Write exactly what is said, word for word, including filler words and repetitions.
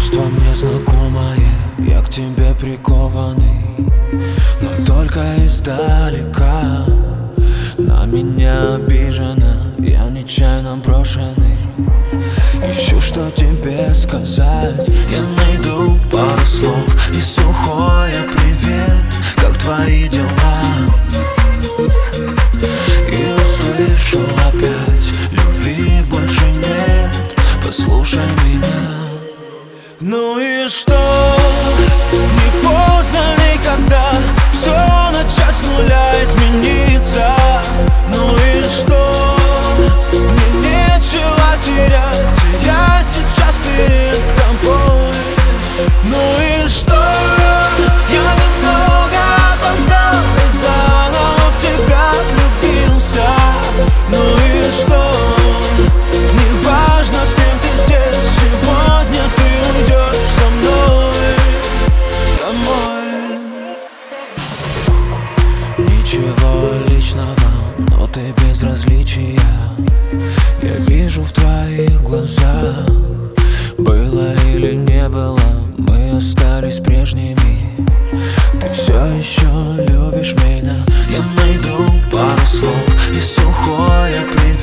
Чувство мне знакомое, я к тебе прикованный, но только издалека. На меня обижена, я нечаянно брошенный. Ищу, что тебе сказать. Я найду пару слов и сухое привет. Как твои дела? И услышу опять: любви больше нет, послушай меня. Ну и что? Не поздно никогда все начать с нуля, измениться. Ну и что? Мне нечего терять, я сейчас перед тобой. Ну и что? Я немного опоздал и заново в тебя влюбился. Ну и что? Не важно, с кем ты здесь, сегодня ты уйдешь со мной домой. Ничего личного, но ты безразличия я вижу в твоих глазах. Было или не было, мы остались прежними. Ты все еще любишь меня. Я найду пару слов и сухое привет.